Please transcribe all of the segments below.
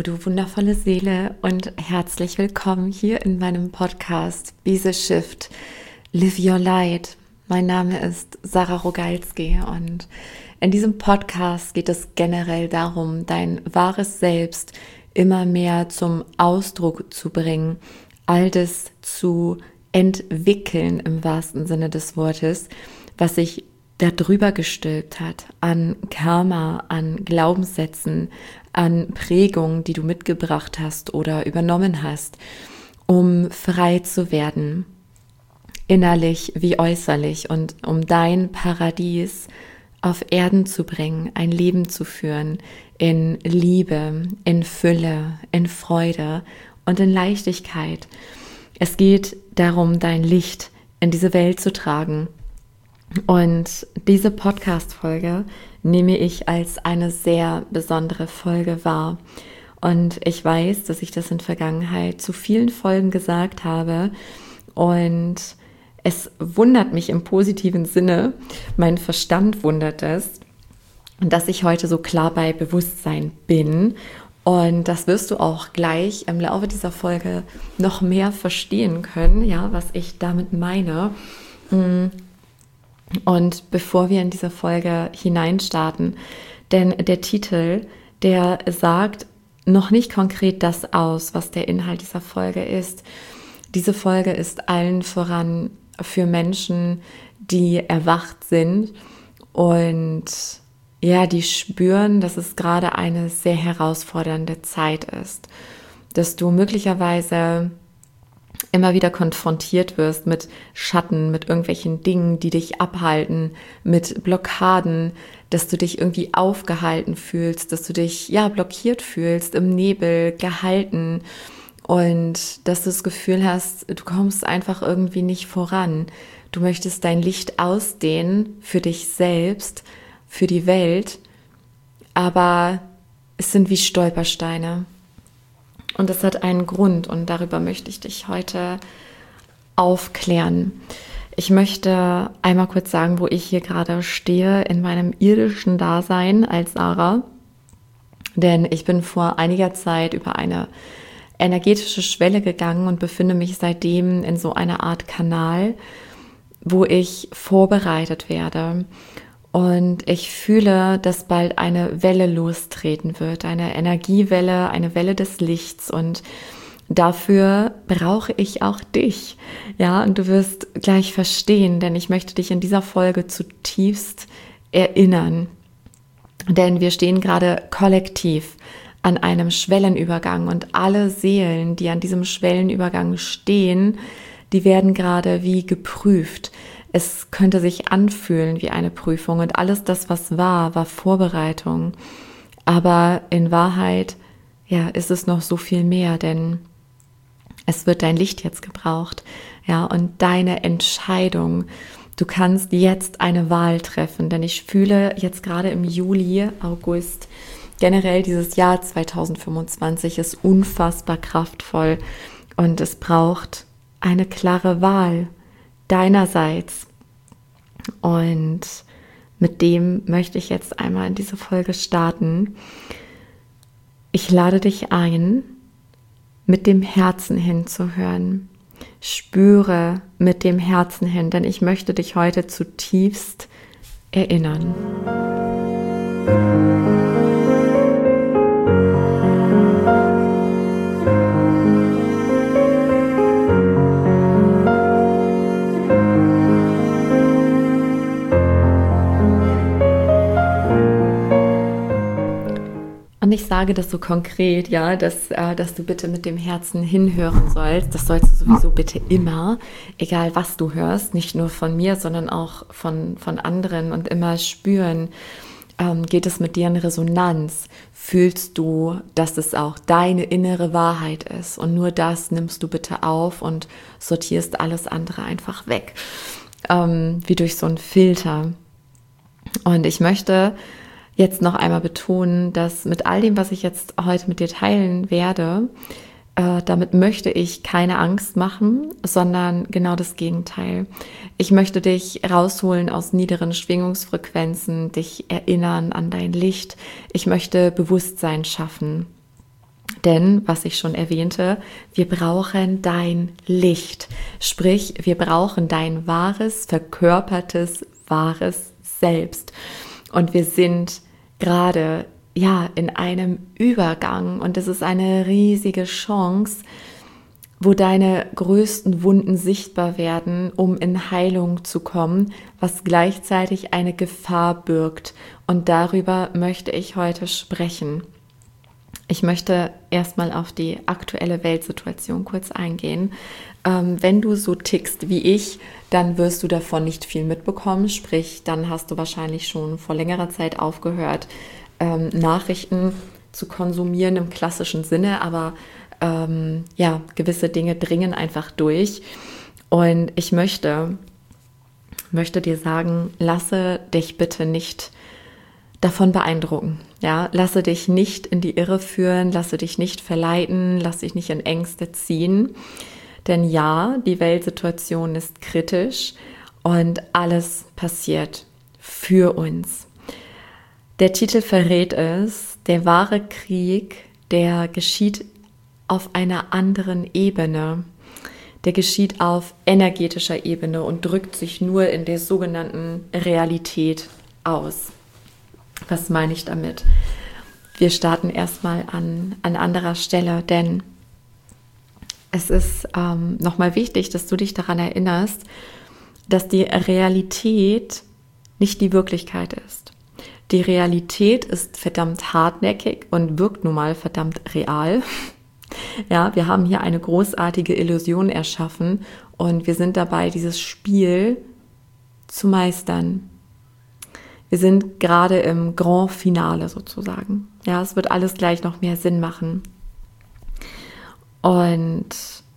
du wundervolle Seele, und herzlich willkommen hier in meinem Podcast Be the Shift, Live Your Light. Mein Name ist Sarah Rogalski und in diesem Podcast geht es generell darum, dein wahres Selbst immer mehr zum Ausdruck zu bringen, all das zu entwickeln im wahrsten Sinne des Wortes, was sich darüber gestülpt hat an Karma, an Glaubenssätzen, an Prägungen, die du mitgebracht hast oder übernommen hast, um frei zu werden, innerlich wie äußerlich, und um dein Paradies auf Erden zu bringen, ein Leben zu führen in Liebe, in Fülle, in Freude und in Leichtigkeit. Es geht darum, dein Licht in diese Welt zu tragen. Und diese Podcast-Folge nehme ich als eine sehr besondere Folge wahr. Und ich weiß, dass ich das in Vergangenheit zu vielen Folgen gesagt habe. Und es wundert mich im positiven Sinne, mein Verstand wundert es, dass ich heute so klar bei Bewusstsein bin. Und das wirst du auch gleich im Laufe dieser Folge noch mehr verstehen können, ja, was ich damit meine. Und bevor wir in diese Folge hineinstarten, denn der Titel, der sagt noch nicht konkret das aus, was der Inhalt dieser Folge ist. Diese Folge ist allen voran für Menschen, die erwacht sind und ja, die spüren, dass es gerade eine sehr herausfordernde Zeit ist, dass du möglicherweise immer wieder konfrontiert wirst mit Schatten, mit irgendwelchen Dingen, die dich abhalten, mit Blockaden, dass du dich irgendwie aufgehalten fühlst, dass du dich blockiert fühlst, im Nebel gehalten, und dass du das Gefühl hast, du kommst einfach irgendwie nicht voran. Du möchtest dein Licht ausdehnen für dich selbst, für die Welt, aber es sind wie Stolpersteine. Und das hat einen Grund, und darüber möchte ich dich heute aufklären. Ich möchte einmal kurz sagen, wo ich hier gerade stehe in meinem irdischen Dasein als Sarah. Denn ich bin vor einiger Zeit über eine energetische Schwelle gegangen und befinde mich seitdem in so einer Art Kanal, wo ich vorbereitet werde. Und ich fühle, dass bald eine Welle lostreten wird, eine Energiewelle, eine Welle des Lichts. Und dafür brauche ich auch dich. Ja, und du wirst gleich verstehen, denn ich möchte dich in dieser Folge zutiefst erinnern. Denn wir stehen gerade kollektiv an einem Schwellenübergang, und alle Seelen, die an diesem Schwellenübergang stehen, die werden gerade wie geprüft. Es könnte sich anfühlen wie eine Prüfung, und alles das, was war Vorbereitung. Aber in Wahrheit, ist es noch so viel mehr, denn es wird dein Licht jetzt gebraucht, und deine Entscheidung. Du kannst jetzt eine Wahl treffen, denn ich fühle jetzt gerade im Juli, August, generell dieses Jahr 2025 ist unfassbar kraftvoll, und es braucht eine klare Wahl deinerseits. Und mit dem möchte ich jetzt einmal in diese Folge starten. Ich lade dich ein, mit dem Herzen hinzuhören. Spüre mit dem Herzen hin, denn ich möchte dich heute zutiefst erinnern. Und ich sage das so konkret, dass du bitte mit dem Herzen hinhören sollst. Das sollst du sowieso bitte immer, egal was du hörst, nicht nur von mir, sondern auch von anderen, und immer spüren, geht es mit dir in Resonanz? Fühlst du, dass es auch deine innere Wahrheit ist? Und nur das nimmst du bitte auf und sortierst alles andere einfach weg, wie durch so einen Filter. Und ich möchte jetzt noch einmal betonen, dass mit all dem, was ich jetzt heute mit dir teilen werde, damit möchte ich keine Angst machen, sondern genau das Gegenteil. Ich möchte dich rausholen aus niederen Schwingungsfrequenzen, dich erinnern an dein Licht. Ich möchte Bewusstsein schaffen. Denn, was ich schon erwähnte, wir brauchen dein Licht. Sprich, wir brauchen dein wahres, verkörpertes, wahres Selbst. Und wir sind gerade in einem Übergang und es ist eine riesige Chance, wo deine größten Wunden sichtbar werden, um in Heilung zu kommen, was gleichzeitig eine Gefahr birgt. Und darüber möchte ich heute sprechen. Ich möchte erstmal auf die aktuelle Weltsituation kurz eingehen. Wenn du so tickst wie ich, dann wirst du davon nicht viel mitbekommen. Sprich, dann hast du wahrscheinlich schon vor längerer Zeit aufgehört, Nachrichten zu konsumieren im klassischen Sinne. Aber gewisse Dinge dringen einfach durch. Und ich möchte dir sagen, lasse dich bitte nicht davon beeindrucken. Ja, lasse dich nicht in die Irre führen, lasse dich nicht verleiten, lasse dich nicht in Ängste ziehen. Denn ja, die Weltsituation ist kritisch und alles passiert für uns. Der Titel verrät es, der wahre Krieg, der geschieht auf einer anderen Ebene. Der geschieht auf energetischer Ebene und drückt sich nur in der sogenannten Realität aus. Was meine ich damit? Wir starten erstmal an anderer Stelle, denn es ist nochmal wichtig, dass du dich daran erinnerst, dass die Realität nicht die Wirklichkeit ist. Die Realität ist verdammt hartnäckig und wirkt nun mal verdammt real. Ja, wir haben hier eine großartige Illusion erschaffen und wir sind dabei, dieses Spiel zu meistern. Wir sind gerade im Grand Finale sozusagen. Ja, es wird alles gleich noch mehr Sinn machen. Und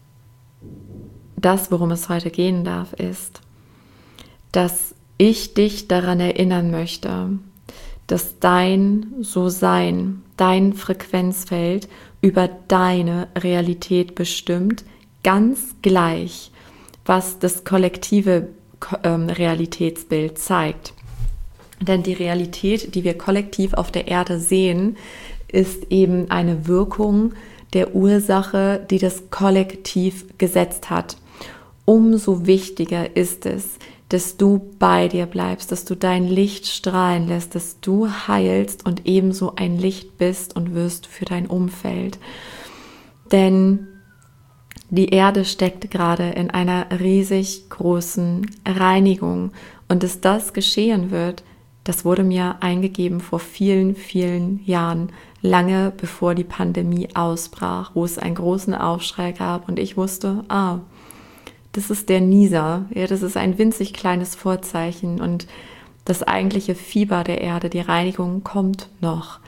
das, worum es heute gehen darf, ist, dass ich dich daran erinnern möchte, dass dein So-Sein, dein Frequenzfeld über deine Realität bestimmt, ganz gleich, was das kollektive Realitätsbild zeigt. Denn die Realität, die wir kollektiv auf der Erde sehen, ist eben eine Wirkung der Ursache, die das Kollektiv gesetzt hat. Umso wichtiger ist es, dass du bei dir bleibst, dass du dein Licht strahlen lässt, dass du heilst und ebenso ein Licht bist und wirst für dein Umfeld. Denn die Erde steckt gerade in einer riesig großen Reinigung und dass das geschehen wird, das wurde mir eingegeben vor vielen, vielen Jahren, lange bevor die Pandemie ausbrach, wo es einen großen Aufschrei gab und ich wusste, das ist der Nieser, ja, das ist ein winzig kleines Vorzeichen und das eigentliche Fieber der Erde, die Reinigung kommt noch.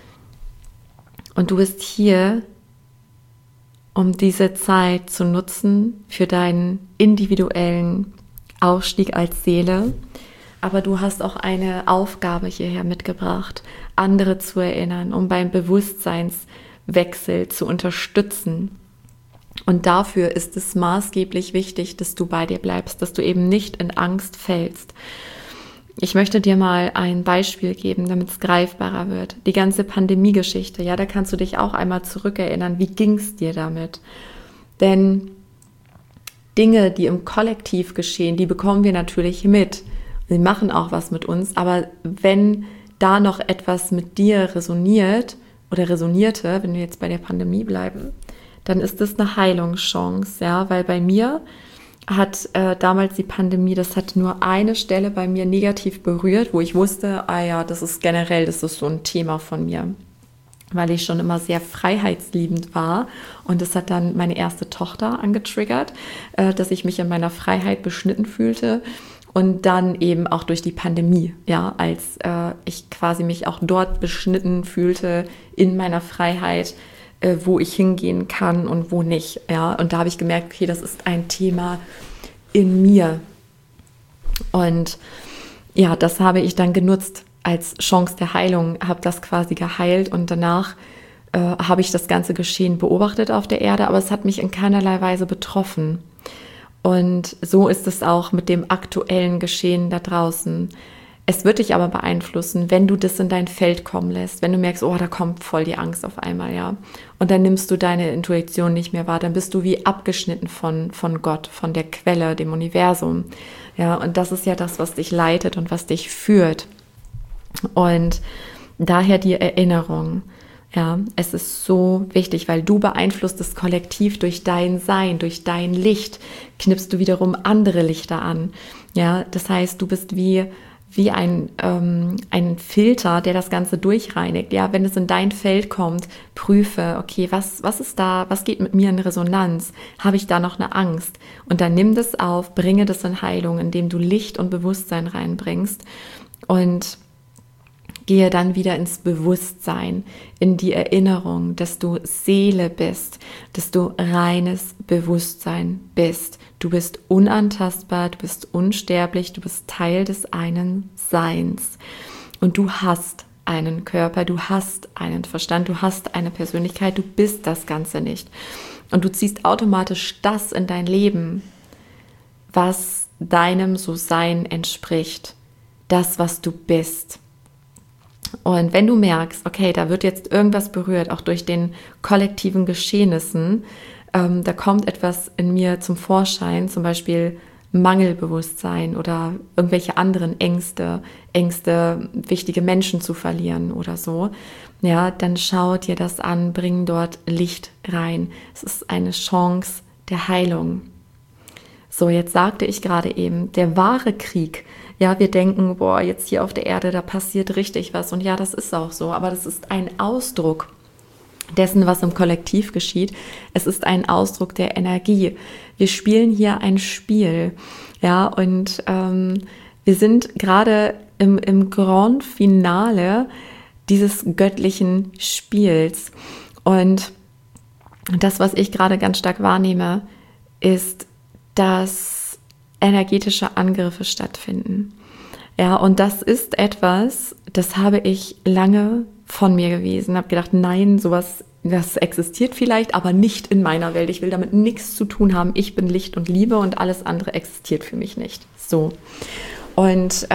Und du bist hier, um diese Zeit zu nutzen für deinen individuellen Aufstieg als Seele, aber du hast auch eine Aufgabe hierher mitgebracht, andere zu erinnern, um beim Bewusstseinswechsel zu unterstützen. Und dafür ist es maßgeblich wichtig, dass du bei dir bleibst, dass du eben nicht in Angst fällst. Ich möchte dir mal ein Beispiel geben, damit es greifbarer wird. Die ganze Pandemie-Geschichte, ja, da kannst du dich auch einmal zurückerinnern. Wie ging es dir damit? Denn Dinge, die im Kollektiv geschehen, die bekommen wir natürlich mit. Sie machen auch was mit uns, aber wenn da noch etwas mit dir resoniert oder resonierte, wenn wir jetzt bei der Pandemie bleiben, dann ist das eine Heilungschance, ja, weil bei mir hat damals die Pandemie, das hat nur eine Stelle bei mir negativ berührt, wo ich wusste, das ist generell, das ist so ein Thema von mir, weil ich schon immer sehr freiheitsliebend war und das hat dann meine erste Tochter angetriggert, dass ich mich in meiner Freiheit beschnitten fühlte. Und dann eben auch durch die Pandemie, ja, als ich quasi mich auch dort beschnitten fühlte in meiner Freiheit, wo ich hingehen kann und wo nicht, ja. Und da habe ich gemerkt, okay, das ist ein Thema in mir. Und ja, das habe ich dann genutzt als Chance der Heilung, habe das quasi geheilt und danach habe ich das ganze Geschehen beobachtet auf der Erde, aber es hat mich in keinerlei Weise betroffen. Und so ist es auch mit dem aktuellen Geschehen da draußen. Es wird dich aber beeinflussen, wenn du das in dein Feld kommen lässt, wenn du merkst, oh, da kommt voll die Angst auf einmal, ja. Und dann nimmst du deine Intuition nicht mehr wahr, dann bist du wie abgeschnitten von Gott, von der Quelle, dem Universum. Ja, und das ist ja das, was dich leitet und was dich führt. Und daher die Erinnerung. Ja, es ist so wichtig, weil du beeinflusst das Kollektiv durch dein Sein, durch dein Licht, knipst du wiederum andere Lichter an. Ja, das heißt, du bist wie ein Filter, der das Ganze durchreinigt. Ja, wenn es in dein Feld kommt, prüfe, okay, was ist da, was geht mit mir in Resonanz? Habe ich da noch eine Angst? Und dann nimm das auf, bringe das in Heilung, indem du Licht und Bewusstsein reinbringst und gehe dann wieder ins Bewusstsein, in die Erinnerung, dass du Seele bist, dass du reines Bewusstsein bist. Du bist unantastbar, du bist unsterblich, du bist Teil des einen Seins. Und du hast einen Körper, du hast einen Verstand, du hast eine Persönlichkeit, du bist das Ganze nicht. Und du ziehst automatisch das in dein Leben, was deinem So-Sein entspricht. Das, was du bist. Und wenn du merkst, okay, da wird jetzt irgendwas berührt, auch durch den kollektiven Geschehnissen, da kommt etwas in mir zum Vorschein, zum Beispiel Mangelbewusstsein oder irgendwelche anderen Ängste, wichtige Menschen zu verlieren oder so, ja, dann schau dir das an, bring dort Licht rein. Es ist eine Chance der Heilung. So, jetzt sagte ich gerade eben, der wahre Krieg. Ja, wir denken, boah, jetzt hier auf der Erde, da passiert richtig was. Und ja, das ist auch so, aber das ist ein Ausdruck dessen, was im Kollektiv geschieht. Es ist ein Ausdruck der Energie. Wir spielen hier ein Spiel, ja, und wir sind gerade im Grand Finale dieses göttlichen Spiels. Und das, was ich gerade ganz stark wahrnehme, ist, dass energetische Angriffe stattfinden. Ja, und das ist etwas, das habe ich lange von mir gewesen, habe gedacht, nein, sowas, das existiert vielleicht, aber nicht in meiner Welt. Ich will damit nichts zu tun haben. Ich bin Licht und Liebe und alles andere existiert für mich nicht. So. Und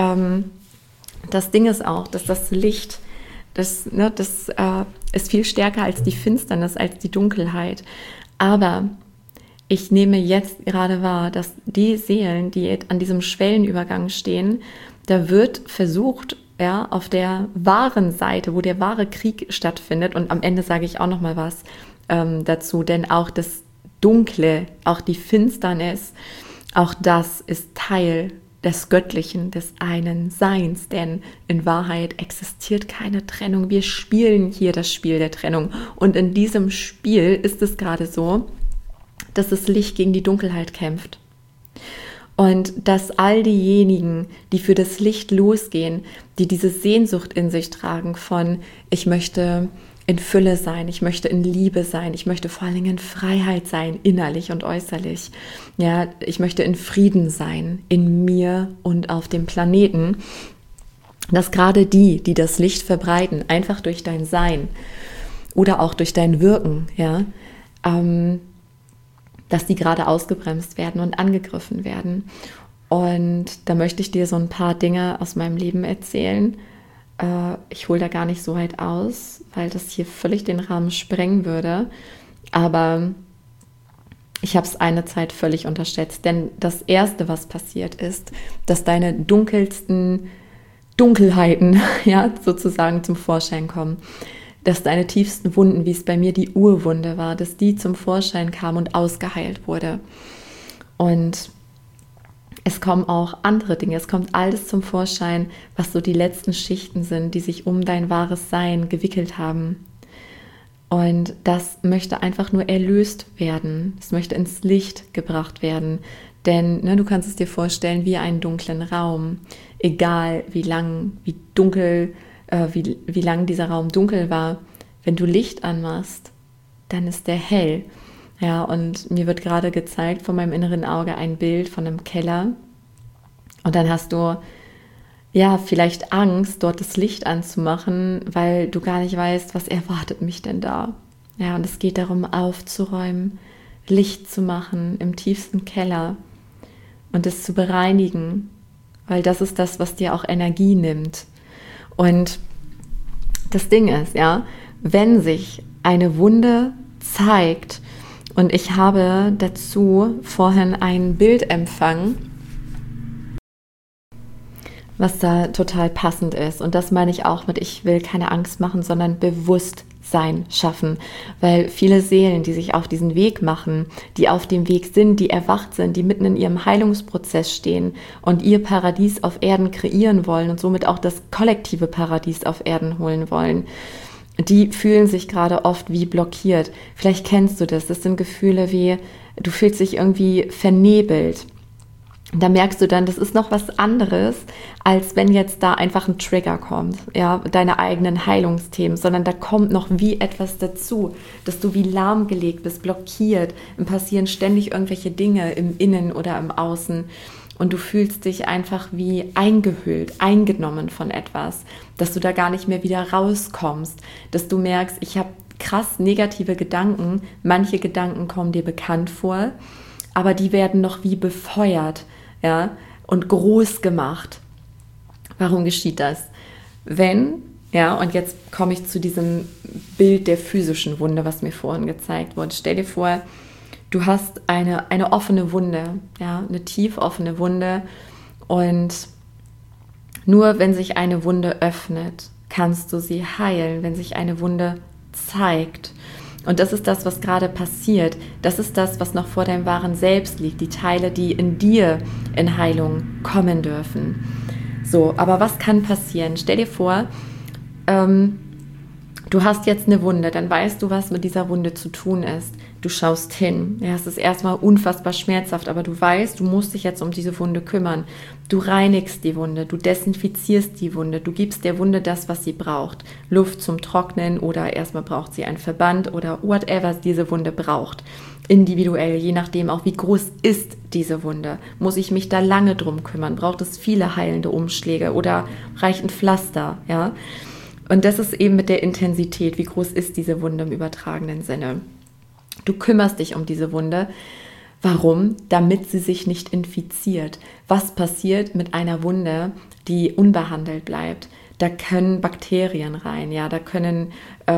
das Ding ist auch, dass das Licht, das ist viel stärker als die Finsternis, als die Dunkelheit. Aber ich nehme jetzt gerade wahr, dass die Seelen, die an diesem Schwellenübergang stehen, da wird versucht, ja, auf der wahren Seite, wo der wahre Krieg stattfindet, und am Ende sage ich auch noch mal was dazu, denn auch das Dunkle, auch die Finsternis, auch das ist Teil des Göttlichen, des einen Seins, denn in Wahrheit existiert keine Trennung. Wir spielen hier das Spiel der Trennung, und in diesem Spiel ist es gerade so, dass das Licht gegen die Dunkelheit kämpft. Und dass all diejenigen, die für das Licht losgehen, die diese Sehnsucht in sich tragen von, ich möchte in Fülle sein, ich möchte in Liebe sein, ich möchte vor allen Dingen in Freiheit sein, innerlich und äußerlich. Ja, ich möchte in Frieden sein, in mir und auf dem Planeten. Dass gerade die das Licht verbreiten, einfach durch dein Sein oder auch durch dein Wirken, ja, dass die gerade ausgebremst werden und angegriffen werden. Und da möchte ich dir so ein paar Dinge aus meinem Leben erzählen. Ich hole da gar nicht so weit aus, weil das hier völlig den Rahmen sprengen würde. Aber ich habe es eine Zeit völlig unterschätzt. Denn das Erste, was passiert ist, dass deine dunkelsten Dunkelheiten, ja, sozusagen zum Vorschein kommen. Dass deine tiefsten Wunden, wie es bei mir die Urwunde war, dass die zum Vorschein kamen und ausgeheilt wurde. Und es kommen auch andere Dinge, es kommt alles zum Vorschein, was so die letzten Schichten sind, die sich um dein wahres Sein gewickelt haben. Und das möchte einfach nur erlöst werden, es möchte ins Licht gebracht werden. Denn du kannst es dir vorstellen wie einen dunklen Raum, egal wie lang, wie dunkel, wie lang dieser Raum dunkel war, wenn du Licht anmachst, dann ist der hell. Ja, und mir wird gerade gezeigt von meinem inneren Auge ein Bild von einem Keller. Und dann hast du ja vielleicht Angst, dort das Licht anzumachen, weil du gar nicht weißt, was erwartet mich denn da. Ja, und es geht darum, aufzuräumen, Licht zu machen im tiefsten Keller und es zu bereinigen, weil das ist das, was dir auch Energie nimmt. Und das Ding ist, ja, wenn sich eine Wunde zeigt, und ich habe dazu vorhin ein Bild empfangen, was da total passend ist. Und das meine ich auch mit, ich will keine Angst machen, sondern Bewusstsein schaffen. Weil viele Seelen, die sich auf diesen Weg machen, die auf dem Weg sind, die erwacht sind, die mitten in ihrem Heilungsprozess stehen und ihr Paradies auf Erden kreieren wollen und somit auch das kollektive Paradies auf Erden holen wollen, die fühlen sich gerade oft wie blockiert. Vielleicht kennst du das. Das sind Gefühle wie, du fühlst dich irgendwie vernebelt. Da merkst du dann, das ist noch was anderes, als wenn jetzt da einfach ein Trigger kommt, ja, deine eigenen Heilungsthemen, sondern da kommt noch wie etwas dazu, dass du wie lahmgelegt bist, blockiert, und passieren ständig irgendwelche Dinge im Innen oder im Außen und du fühlst dich einfach wie eingehüllt, eingenommen von etwas, dass du da gar nicht mehr wieder rauskommst, dass du merkst, ich habe krass negative Gedanken, manche Gedanken kommen dir bekannt vor, aber die werden noch wie befeuert, ja, und groß gemacht. Warum geschieht das? Wenn, ja, und jetzt komme ich zu diesem Bild der physischen Wunde, was mir vorhin gezeigt wurde. Stell dir vor, du hast eine offene Wunde, ja, eine tief offene Wunde, und nur wenn sich eine Wunde öffnet, kannst du sie heilen, wenn sich eine Wunde zeigt. Und das ist das, was gerade passiert. Das ist das, was noch vor deinem wahren Selbst liegt. Die Teile, die in dir in Heilung kommen dürfen. So, aber was kann passieren? Stell dir vor, du hast jetzt eine Wunde, dann weißt du, was mit dieser Wunde zu tun ist. Du schaust hin. Ja, es ist erstmal unfassbar schmerzhaft, aber du weißt, du musst dich jetzt um diese Wunde kümmern. Du reinigst die Wunde, du desinfizierst die Wunde, du gibst der Wunde das, was sie braucht. Luft zum Trocknen oder erstmal braucht sie einen Verband oder whatever diese Wunde braucht. Individuell, je nachdem auch, wie groß ist diese Wunde. Muss ich mich da lange drum kümmern? Braucht es viele heilende Umschläge oder reicht ein Pflaster? Ja? Und das ist eben mit der Intensität, wie groß ist diese Wunde im übertragenen Sinne. Du kümmerst dich um diese Wunde. Warum? Damit sie sich nicht infiziert. Was passiert mit einer Wunde, die unbehandelt bleibt? Da können Bakterien rein, ja, da kann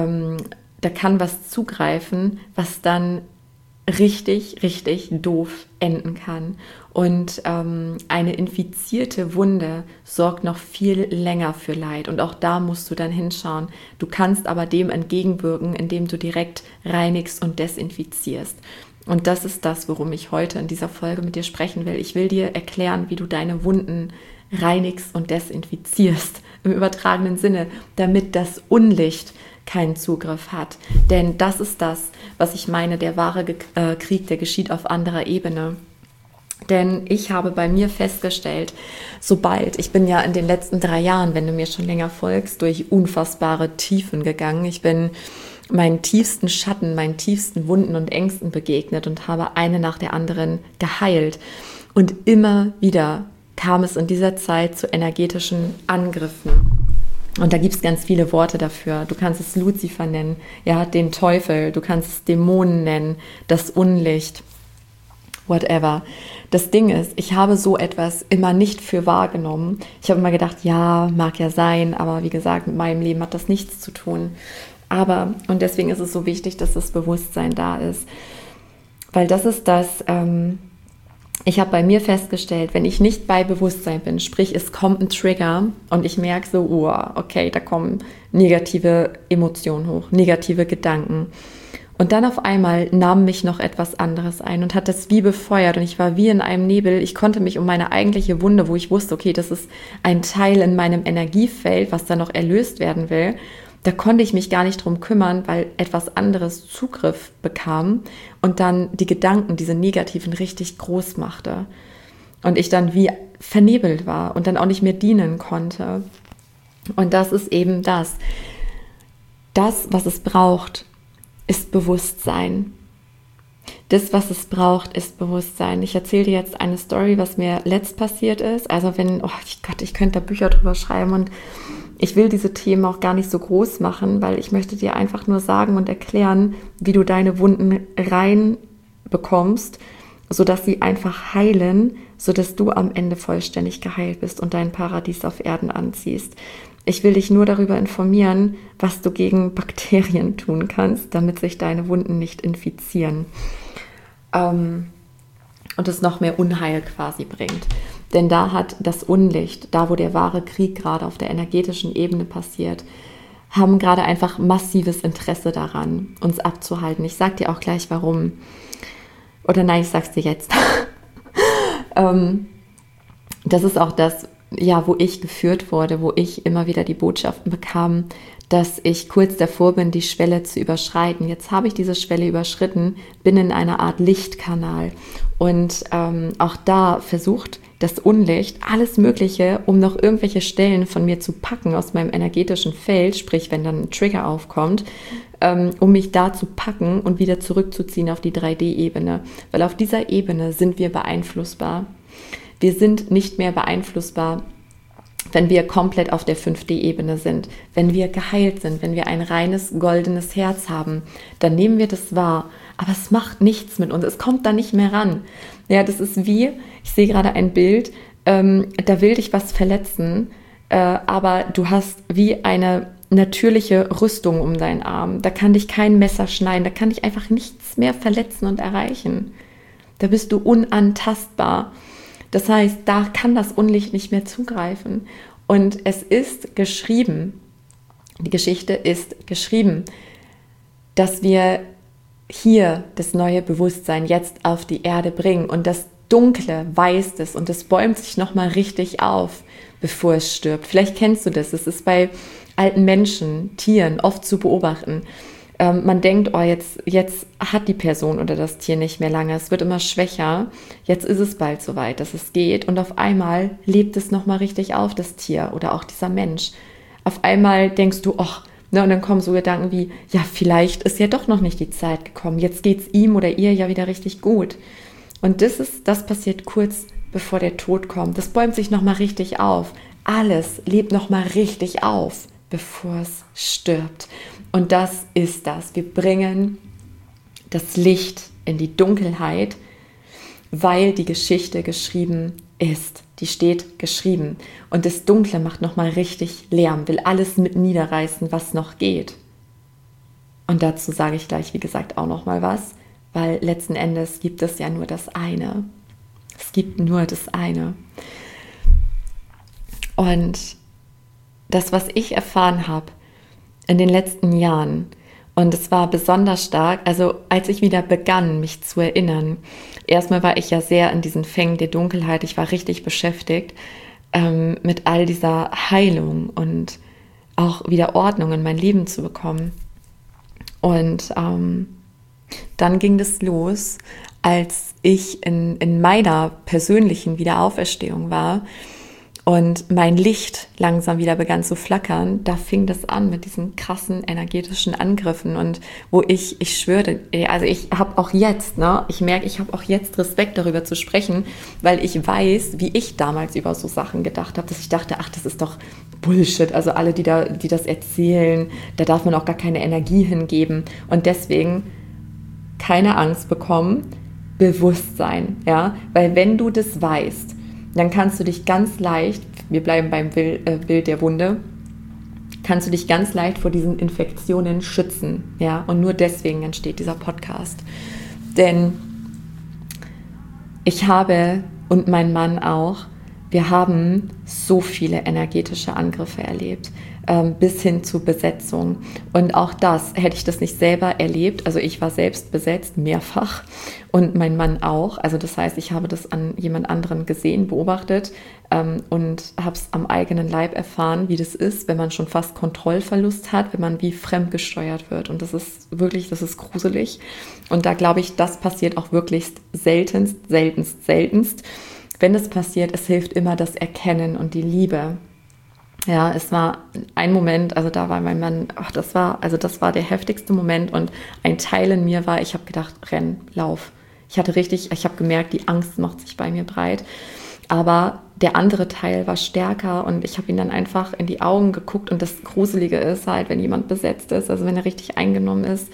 was zugreifen, was dann richtig, richtig doof enden kann. Und eine infizierte Wunde sorgt noch viel länger für Leid. Und auch da musst du dann hinschauen. Du kannst aber dem entgegenwirken, indem du direkt reinigst und desinfizierst. Und das ist das, worum ich heute in dieser Folge mit dir sprechen will. Ich will dir erklären, wie du deine Wunden reinigst und desinfizierst, im übertragenen Sinne, damit das Unlicht keinen Zugriff hat. Denn das ist das, was ich meine, der wahre Krieg, der geschieht auf anderer Ebene. Denn ich habe bei mir festgestellt, ich bin ja in den letzten 3 Jahren, wenn du mir schon länger folgst, durch unfassbare Tiefen gegangen. Ich bin meinen tiefsten Schatten, meinen tiefsten Wunden und Ängsten begegnet und habe eine nach der anderen geheilt. Und immer wieder kam es in dieser Zeit zu energetischen Angriffen. Und da gibt es ganz viele Worte dafür. Du kannst es Luzifer nennen, ja, den Teufel, du kannst es Dämonen nennen, das Unlicht, whatever. Das Ding ist, ich habe so etwas immer nicht für wahrgenommen. Ich habe immer gedacht, ja, mag ja sein, aber wie gesagt, mit meinem Leben hat das nichts zu tun. Und deswegen ist es so wichtig, dass das Bewusstsein da ist. Weil das ist das, ich habe bei mir festgestellt, wenn ich nicht bei Bewusstsein bin, sprich es kommt ein Trigger und ich merke so, okay, da kommen negative Emotionen hoch, negative Gedanken. Und dann auf einmal nahm mich noch etwas anderes ein und hat das wie befeuert und ich war wie in einem Nebel. Ich konnte mich um meine eigentliche Wunde, wo ich wusste, okay, das ist ein Teil in meinem Energiefeld, was da noch erlöst werden will, da konnte ich mich gar nicht drum kümmern, weil etwas anderes Zugriff bekam und dann die Gedanken, diese negativen, richtig groß machte. Und ich dann wie vernebelt war und dann auch nicht mehr dienen konnte. Und das ist eben das. Das, was es braucht, ist Bewusstsein. Das, was es braucht, ist Bewusstsein. Ich erzähle dir jetzt eine Story, was mir letzt passiert ist. Also ich könnte da Bücher drüber schreiben und ich will diese Themen auch gar nicht so groß machen, weil ich möchte dir einfach nur sagen und erklären, wie du deine Wunden rein bekommst sodass sie einfach heilen, sodass du am Ende vollständig geheilt bist und dein Paradies auf Erden anziehst. Ich will dich nur darüber informieren, was du gegen Bakterien tun kannst, damit sich deine Wunden nicht infizieren und es noch mehr Unheil quasi bringt. Denn da hat das Unlicht, da wo der wahre Krieg gerade auf der energetischen Ebene passiert, haben gerade einfach massives Interesse daran, uns abzuhalten. Ich sage dir auch gleich, warum. Oder nein, ich sag's dir jetzt. Das ist auch das, ja, wo ich geführt wurde, wo ich immer wieder die Botschaften bekam, dass ich kurz davor bin, die Schwelle zu überschreiten. Jetzt habe ich diese Schwelle überschritten, bin in einer Art Lichtkanal und auch da versucht das Unlicht alles Mögliche, um noch irgendwelche Stellen von mir zu packen aus meinem energetischen Feld, sprich, wenn dann ein Trigger aufkommt, um mich da zu packen und wieder zurückzuziehen auf die 3D-Ebene. Weil auf dieser Ebene sind wir beeinflussbar. Wir sind nicht mehr beeinflussbar, wenn wir komplett auf der 5D-Ebene sind, wenn wir geheilt sind, wenn wir ein reines, goldenes Herz haben, dann nehmen wir das wahr. Aber es macht nichts mit uns, es kommt da nicht mehr ran. Ja, das ist wie, ich sehe gerade ein Bild, da will dich was verletzen, aber du hast wie eine natürliche Rüstung um deinen Arm. Da kann dich kein Messer schneiden, da kann dich einfach nichts mehr verletzen und erreichen. Da bist du unantastbar. Das heißt, da kann das Unlicht nicht mehr zugreifen. Und es ist geschrieben, die Geschichte ist geschrieben, dass wir hier das neue Bewusstsein jetzt auf die Erde bringen. Und das Dunkle weiß es und es bäumt sich nochmal richtig auf, bevor es stirbt. Vielleicht kennst du das. Es ist bei alten Menschen, Tieren oft zu beobachten. Man denkt, oh, jetzt hat die Person oder das Tier nicht mehr lange, es wird immer schwächer, jetzt ist es bald soweit, dass es geht und auf einmal lebt es nochmal richtig auf, das Tier oder auch dieser Mensch. Auf einmal denkst du, ach, ne, und dann kommen so Gedanken wie, ja, vielleicht ist ja doch noch nicht die Zeit gekommen, jetzt geht es ihm oder ihr ja wieder richtig gut. Und das passiert kurz bevor der Tod kommt, das bäumt sich nochmal richtig auf, alles lebt nochmal richtig auf, bevor es stirbt. Und das ist das. Wir bringen das Licht in die Dunkelheit, weil die Geschichte geschrieben ist. Die steht geschrieben. Und das Dunkle macht nochmal richtig Lärm, will alles mit niederreißen, was noch geht. Und dazu sage ich gleich, wie gesagt, auch nochmal was, weil letzten Endes gibt es ja nur das eine. Es gibt nur das eine. Und das, was ich erfahren habe, in den letzten Jahren. Und es war besonders stark, also als ich wieder begann, mich zu erinnern. Erstmal war ich ja sehr in diesen Fängen der Dunkelheit. Ich war richtig beschäftigt mit all dieser Heilung und auch wieder Ordnung in mein Leben zu bekommen. Und dann ging das los, als ich in meiner persönlichen Wiederauferstehung war. Und mein Licht langsam wieder begann zu flackern, da fing das an mit diesen krassen energetischen Angriffen und wo ich schwöre, also ich habe auch jetzt, ich merke, ich habe auch jetzt Respekt darüber zu sprechen, weil ich weiß, wie ich damals über so Sachen gedacht habe, dass ich dachte, ach, das ist doch Bullshit, also alle, die das erzählen, da darf man auch gar keine Energie hingeben und deswegen keine Angst bekommen, Bewusstsein, ja, weil wenn du das weißt, dann kannst du dich ganz leicht, wir bleiben beim Bild der Wunde, kannst du dich ganz leicht vor diesen Infektionen schützen. Ja? Und nur deswegen entsteht dieser Podcast. Denn ich habe und mein Mann auch, wir haben so viele energetische Angriffe erlebt, bis hin zu Besetzung. Und auch das, hätte ich das nicht selber erlebt, also ich war selbst besetzt, mehrfach, und mein Mann auch. Also das heißt, ich habe das an jemand anderen gesehen, beobachtet und habe es am eigenen Leib erfahren, wie das ist, wenn man schon fast Kontrollverlust hat, wenn man wie fremdgesteuert wird. Und das ist wirklich, das ist gruselig. Und da glaube ich, das passiert auch wirklich seltenst. Wenn es passiert, es hilft immer das Erkennen und die Liebe. Ja, es war ein Moment, also da war mein Mann, das war der heftigste Moment und ein Teil in mir war, ich habe gedacht, renn, lauf. Ich habe gemerkt, die Angst macht sich bei mir breit, aber der andere Teil war stärker und ich habe ihn dann einfach in die Augen geguckt und das Gruselige ist halt, wenn jemand besetzt ist, also wenn er richtig eingenommen ist,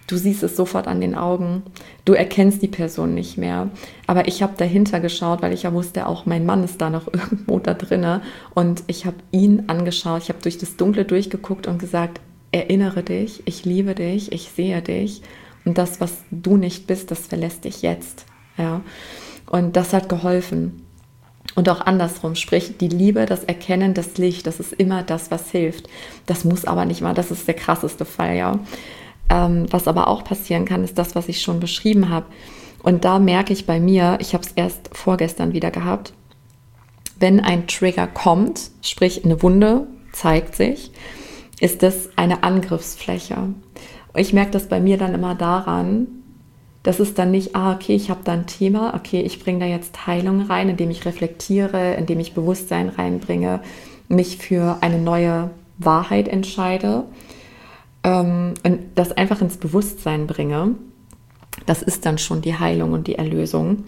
Du siehst es sofort an den Augen. Du erkennst die Person nicht mehr. Aber ich habe dahinter geschaut, weil ich ja wusste, auch mein Mann ist da noch irgendwo da drinne. Und ich habe ihn angeschaut. Ich habe durch das Dunkle durchgeguckt und gesagt, erinnere dich, ich liebe dich, ich sehe dich. Und das, was du nicht bist, das verlässt dich jetzt. Ja. Und das hat geholfen. Und auch andersrum, sprich die Liebe, das Erkennen, das Licht, das ist immer das, was hilft. Das muss aber nicht mal, das ist der krasseste Fall, ja. Was aber auch passieren kann, ist das, was ich schon beschrieben habe. Und da merke ich bei mir, ich habe es erst vorgestern wieder gehabt, wenn ein Trigger kommt, sprich eine Wunde zeigt sich, ist das eine Angriffsfläche. Und ich merke das bei mir dann immer daran, dass es dann nicht, okay, ich habe da ein Thema, okay, ich bringe da jetzt Heilung rein, indem ich reflektiere, indem ich Bewusstsein reinbringe, mich für eine neue Wahrheit entscheide, und das einfach ins Bewusstsein bringe. Das ist dann schon die Heilung und die Erlösung.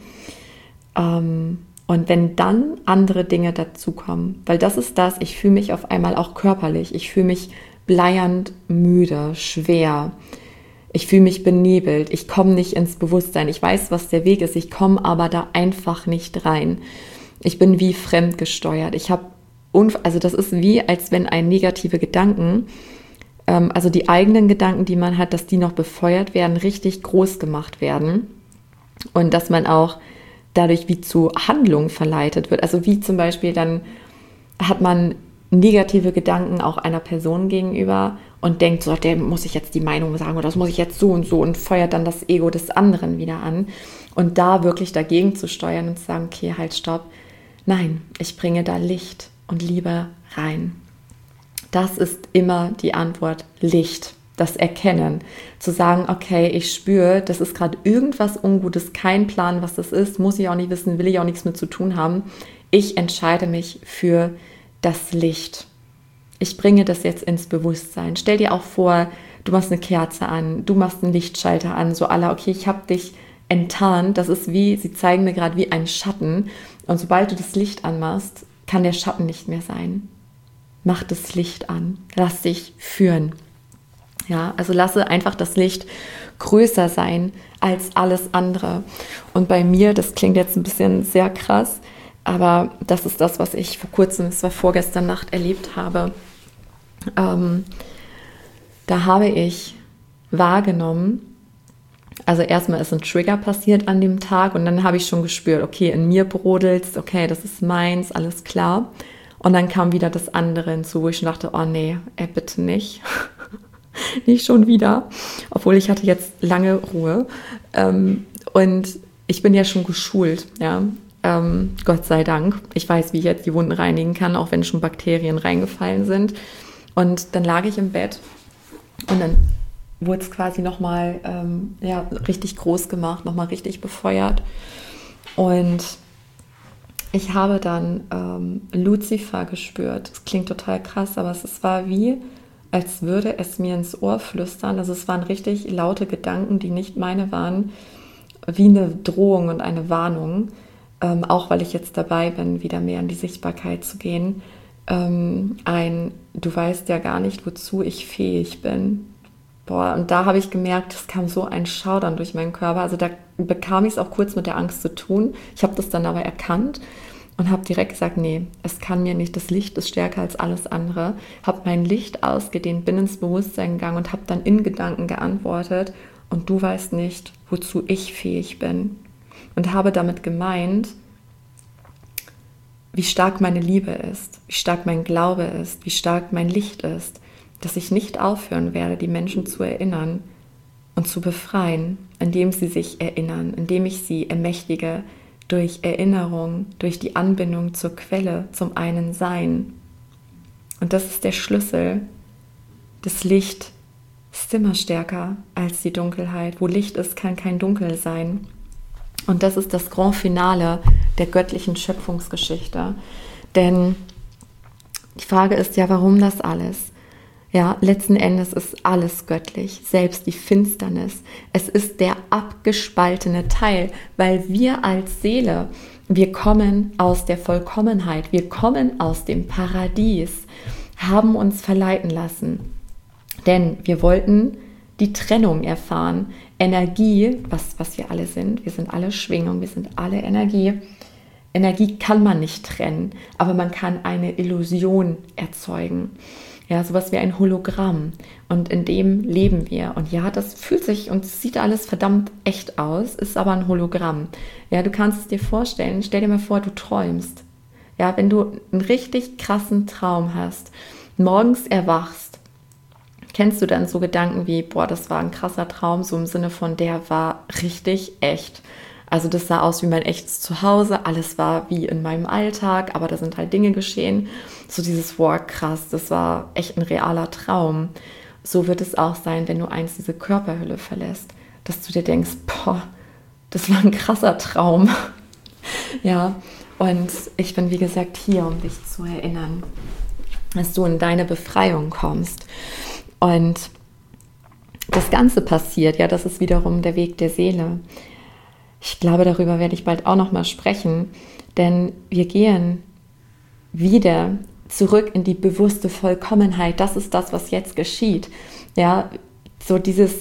Und wenn dann andere Dinge dazukommen, weil das ist das, ich fühle mich auf einmal auch körperlich, ich fühle mich bleiernd müde, schwer, ich fühle mich benebelt, ich komme nicht ins Bewusstsein, ich weiß, was der Weg ist, ich komme aber da einfach nicht rein. Ich bin wie fremdgesteuert. Also das ist wie, als wenn negative Gedanken, also die eigenen Gedanken, die man hat, dass die noch befeuert werden, richtig groß gemacht werden und dass man auch dadurch wie zu Handlungen verleitet wird. Also wie zum Beispiel dann hat man negative Gedanken auch einer Person gegenüber und denkt so, dem muss ich jetzt die Meinung sagen oder das muss ich jetzt so und feuert dann das Ego des anderen wieder an. Und da wirklich dagegen zu steuern und zu sagen, okay, halt, stopp. Nein, ich bringe da Licht und Liebe rein. Das ist immer die Antwort, Licht, das Erkennen. Zu sagen, okay, ich spüre, das ist gerade irgendwas Ungutes, kein Plan, was das ist, muss ich auch nicht wissen, will ich auch nichts mit zu tun haben. Ich entscheide mich für das Licht. Ich bringe das jetzt ins Bewusstsein. Stell dir auch vor, du machst eine Kerze an, du machst einen Lichtschalter an, so aller, okay, ich habe dich enttarnt. Das ist wie, sie zeigen mir gerade wie ein Schatten. Und sobald du das Licht anmachst, kann der Schatten nicht mehr sein. Mach das Licht an, lass dich führen. Ja, also lasse einfach das Licht größer sein als alles andere. Und bei mir, das klingt jetzt ein bisschen sehr krass, aber das ist das, was ich vor kurzem, es war vorgestern Nacht, erlebt habe. Da habe ich wahrgenommen, also erstmal ist ein Trigger passiert an dem Tag und dann habe ich schon gespürt, okay, in mir brodelt's, okay, das ist meins, alles klar. Und dann kam wieder das andere hinzu, wo ich schon dachte, oh nee, bitte nicht. Nicht schon wieder. Obwohl ich hatte jetzt lange Ruhe. Und ich bin ja schon geschult, ja. Gott sei Dank. Ich weiß, wie ich jetzt die Wunden reinigen kann, auch wenn schon Bakterien reingefallen sind. Und dann lag ich im Bett und dann wurde es quasi nochmal richtig groß gemacht, nochmal richtig befeuert. Und ich habe dann Luzifer gespürt. Das klingt total krass, aber es war wie, als würde es mir ins Ohr flüstern. Also es waren richtig laute Gedanken, die nicht meine waren, wie eine Drohung und eine Warnung. Auch weil ich jetzt dabei bin, wieder mehr in die Sichtbarkeit zu gehen. Du weißt ja gar nicht, wozu ich fähig bin. Boah, und da habe ich gemerkt, es kam so ein Schaudern durch meinen Körper. Also da bekam ich es auch kurz mit der Angst zu tun. Ich habe das dann aber erkannt und habe direkt gesagt, nee, es kann mir nicht. Das Licht ist stärker als alles andere. Habe mein Licht ausgedehnt, bin ins Bewusstsein gegangen und habe dann in Gedanken geantwortet. Und du weißt nicht, wozu ich fähig bin. Und habe damit gemeint, wie stark meine Liebe ist, wie stark mein Glaube ist, wie stark mein Licht ist, dass ich nicht aufhören werde, die Menschen zu erinnern und zu befreien, indem sie sich erinnern, indem ich sie ermächtige durch Erinnerung, durch die Anbindung zur Quelle, zum einen Sein. Und das ist der Schlüssel. Das Licht ist immer stärker als die Dunkelheit. Wo Licht ist, kann kein Dunkel sein. Und das ist das Grand Finale der göttlichen Schöpfungsgeschichte. Denn die Frage ist ja, warum das alles? Ja, letzten Endes ist alles göttlich, selbst die Finsternis. Es ist der abgespaltene Teil, weil wir als Seele, wir kommen aus der Vollkommenheit, wir kommen aus dem Paradies, haben uns verleiten lassen. Denn wir wollten die Trennung erfahren. Energie, was wir alle sind, wir sind alle Schwingung, wir sind alle Energie. Energie kann man nicht trennen, aber man kann eine Illusion erzeugen. Ja, sowas wie ein Hologramm. Und in dem leben wir. Und ja, das fühlt sich und sieht alles verdammt echt aus, ist aber ein Hologramm. Ja, du kannst es dir vorstellen, stell dir mal vor, du träumst. Ja, wenn du einen richtig krassen Traum hast, morgens erwachst, kennst du dann so Gedanken wie, boah, das war ein krasser Traum, so im Sinne von, der war richtig echt. Also das sah aus wie mein echtes Zuhause, alles war wie in meinem Alltag, aber da sind halt Dinge geschehen. So dieses, boah, krass, das war echt ein realer Traum. So wird es auch sein, wenn du einst diese Körperhülle verlässt, dass du dir denkst, boah, das war ein krasser Traum. Ja, und ich bin wie gesagt hier, um dich zu erinnern, dass du in deine Befreiung kommst. Und das Ganze passiert, ja, das ist wiederum der Weg der Seele. Ich glaube, darüber werde ich bald auch noch mal sprechen, denn wir gehen wieder zurück in die bewusste Vollkommenheit. Das ist das, was jetzt geschieht. Ja, so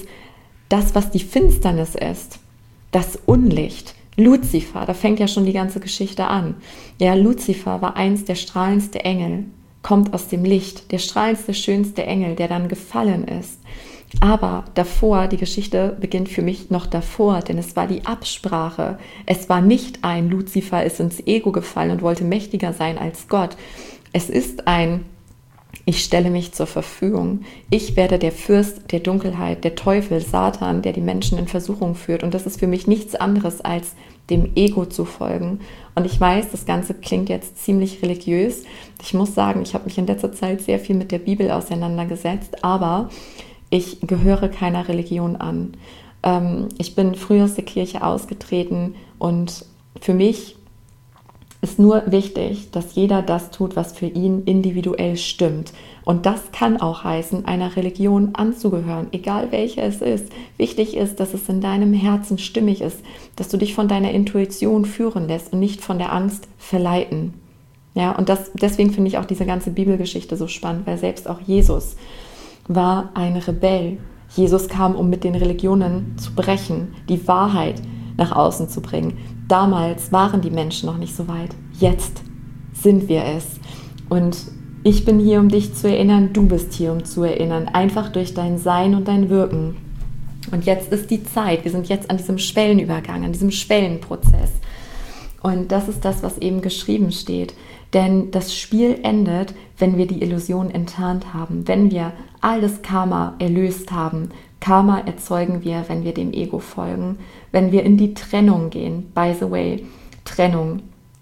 das, was die Finsternis ist, das Unlicht. Luzifer, da fängt ja schon die ganze Geschichte an. Ja, Luzifer war einst der strahlendste Engel, kommt aus dem Licht, der strahlendste, schönste Engel, der dann gefallen ist. Aber davor, die Geschichte beginnt für mich noch davor, denn es war die Absprache. Es war nicht ein Luzifer ist ins Ego gefallen und wollte mächtiger sein als Gott. Es ist ein, ich stelle mich zur Verfügung. Ich werde der Fürst der Dunkelheit, der Teufel, Satan, der die Menschen in Versuchung führt. Und das ist für mich nichts anderes, als dem Ego zu folgen. Und ich weiß, das Ganze klingt jetzt ziemlich religiös. Ich muss sagen, ich habe mich in letzter Zeit sehr viel mit der Bibel auseinandergesetzt, aber ich gehöre keiner Religion an. Ich bin früher aus der Kirche ausgetreten und für mich ist nur wichtig, dass jeder das tut, was für ihn individuell stimmt. Und das kann auch heißen, einer Religion anzugehören, egal welche es ist. Wichtig ist, dass es in deinem Herzen stimmig ist, dass du dich von deiner Intuition führen lässt und nicht von der Angst verleiten. Ja, und deswegen finde ich auch diese ganze Bibelgeschichte so spannend, weil selbst auch Jesus war ein Rebell. Jesus kam, um mit den Religionen zu brechen, die Wahrheit nach außen zu bringen. Damals waren die Menschen noch nicht so weit. Jetzt sind wir es. Und ich bin hier, um dich zu erinnern. Du bist hier, um zu erinnern. Einfach durch dein Sein und dein Wirken. Und jetzt ist die Zeit. Wir sind jetzt an diesem Schwellenübergang, an diesem Schwellenprozess. Und das ist das, was eben geschrieben steht. Denn das Spiel endet, wenn wir die Illusion enttarnt haben, wenn wir alles Karma erlöst haben. Karma erzeugen wir, wenn wir dem Ego folgen, wenn wir in die Trennung gehen. By the way, Trennung,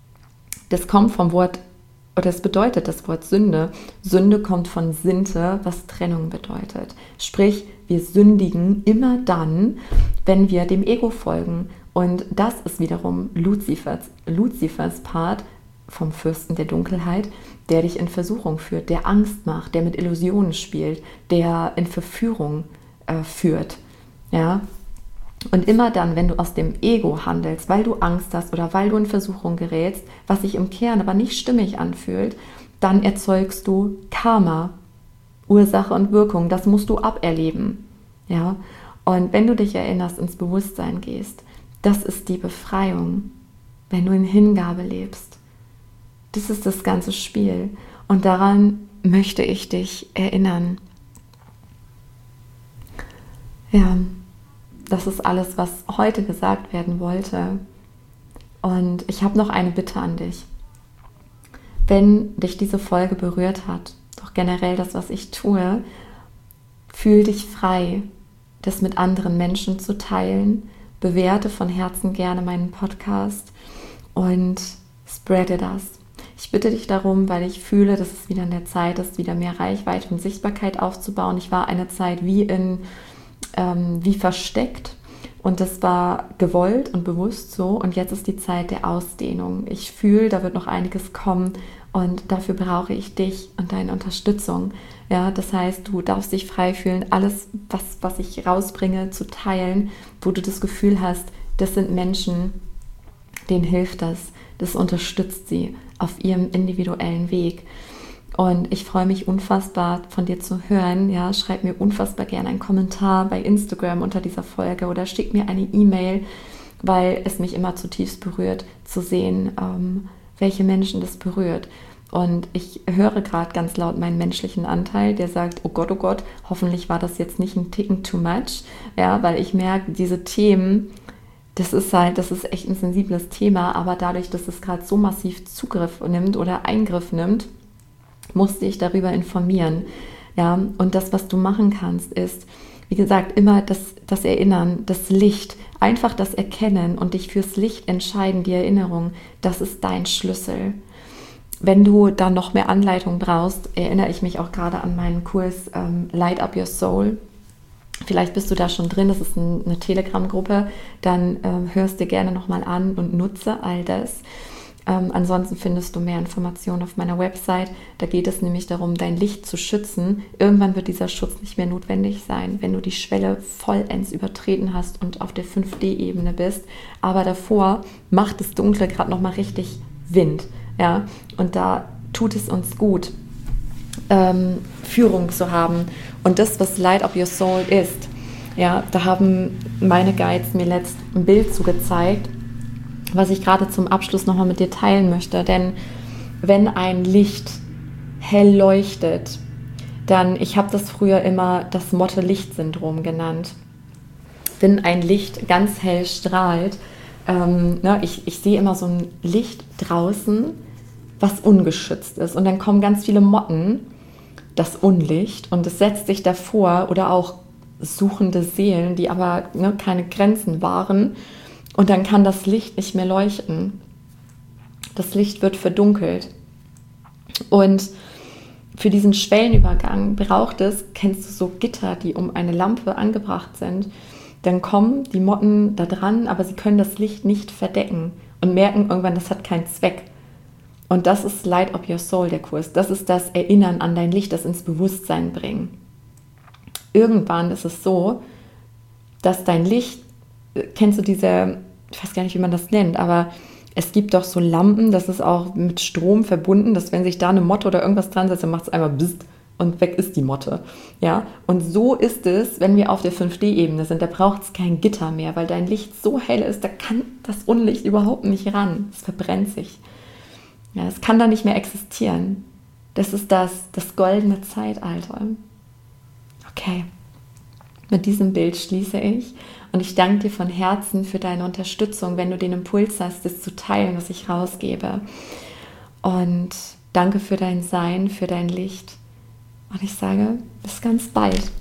das kommt vom Wort, oder es bedeutet das Wort Sünde. Sünde kommt von Sinte, was Trennung bedeutet. Sprich, wir sündigen immer dann, wenn wir dem Ego folgen. Und das ist wiederum Luzifers Part, vom Fürsten der Dunkelheit, der dich in Versuchung führt, der Angst macht, der mit Illusionen spielt, der in Verführung führt. Ja? Und immer dann, wenn du aus dem Ego handelst, weil du Angst hast oder weil du in Versuchung gerätst, was sich im Kern aber nicht stimmig anfühlt, dann erzeugst du Karma, Ursache und Wirkung. Das musst du aberleben. Ja? Und wenn du dich erinnerst, ins Bewusstsein gehst, das ist die Befreiung, wenn du in Hingabe lebst. Das ist das ganze Spiel. Und daran möchte ich dich erinnern. Ja, das ist alles, was heute gesagt werden wollte. Und ich habe noch eine Bitte an dich. Wenn dich diese Folge berührt hat, doch generell das, was ich tue, fühl dich frei, das mit anderen Menschen zu teilen. Bewerte von Herzen gerne meinen Podcast und spreade das. Ich bitte dich darum, weil ich fühle, dass es wieder an der Zeit ist, wieder mehr Reichweite und Sichtbarkeit aufzubauen. Ich war eine Zeit wie versteckt und das war gewollt und bewusst so und jetzt ist die Zeit der Ausdehnung. Ich fühle, da wird noch einiges kommen und dafür brauche ich dich und deine Unterstützung. Ja, das heißt, du darfst dich frei fühlen, alles, was ich rausbringe, zu teilen, wo du das Gefühl hast, das sind Menschen, denen hilft das unterstützt sie auf ihrem individuellen Weg. Und ich freue mich unfassbar, von dir zu hören. Ja, schreib mir unfassbar gerne einen Kommentar bei Instagram unter dieser Folge oder schick mir eine E-Mail, weil es mich immer zutiefst berührt, zu sehen, welche Menschen das berührt. Und ich höre gerade ganz laut meinen menschlichen Anteil, der sagt, oh Gott, hoffentlich war das jetzt nicht ein Ticken too much. Ja, weil ich merke, diese Themen, das ist echt ein sensibles Thema, aber dadurch, dass es gerade so massiv Zugriff nimmt oder Eingriff nimmt, musste ich darüber informieren. Ja, und das, was du machen kannst, ist, wie gesagt, immer das Erinnern, das Licht, einfach das Erkennen und dich fürs Licht entscheiden, die Erinnerung, das ist dein Schlüssel. Wenn du dann noch mehr Anleitung brauchst, erinnere ich mich auch gerade an meinen Kurs Light Up Your Soul. Vielleicht bist du da schon drin, das ist eine Telegram-Gruppe, dann hörst dir gerne nochmal an und nutze all das. Ansonsten findest du mehr Informationen auf meiner Website. Da geht es nämlich darum, dein Licht zu schützen. Irgendwann wird dieser Schutz nicht mehr notwendig sein, wenn du die Schwelle vollends übertreten hast und auf der 5D-Ebene bist. Aber davor macht das Dunkle gerade nochmal richtig Wind. Ja? Und da tut es uns gut, Führung zu haben. Und das, was Light Up Your Soul ist, ja, da haben meine Guides mir letzt ein Bild zugezeigt, was ich gerade zum Abschluss nochmal mit dir teilen möchte. Denn wenn ein Licht hell leuchtet, dann, ich habe das früher immer das Motte-Licht-Syndrom genannt. Wenn ein Licht ganz hell strahlt, ich sehe immer so ein Licht draußen, was ungeschützt ist. Und dann kommen ganz viele Motten, das Unlicht, und es setzt sich davor, oder auch suchende Seelen, die aber keine Grenzen wahren. Und dann kann das Licht nicht mehr leuchten. Das Licht wird verdunkelt. Und für diesen Schwellenübergang braucht es, kennst du so Gitter, die um eine Lampe angebracht sind, dann kommen die Motten da dran, aber sie können das Licht nicht verdecken und merken irgendwann, das hat keinen Zweck. Und das ist Light Up Your Soul, der Kurs. Das ist das Erinnern an dein Licht, das ins Bewusstsein bringen. Irgendwann ist es so, dass dein Licht, kennst du diese, ich weiß gar nicht, wie man das nennt, aber es gibt doch so Lampen, das ist auch mit Strom verbunden, dass wenn sich da eine Motte oder irgendwas dran setzt, dann macht es einmal bzzzt und weg ist die Motte. Ja? Und so ist es, wenn wir auf der 5D-Ebene sind, da braucht es kein Gitter mehr, weil dein Licht so hell ist, da kann das Unlicht überhaupt nicht ran. Es verbrennt sich. Ja, es kann da nicht mehr existieren. Das ist das goldene Zeitalter. Okay, mit diesem Bild schließe ich. Und ich danke dir von Herzen für deine Unterstützung, wenn du den Impuls hast, das zu teilen, was ich rausgebe. Und danke für dein Sein, für dein Licht. Und ich sage, bis ganz bald.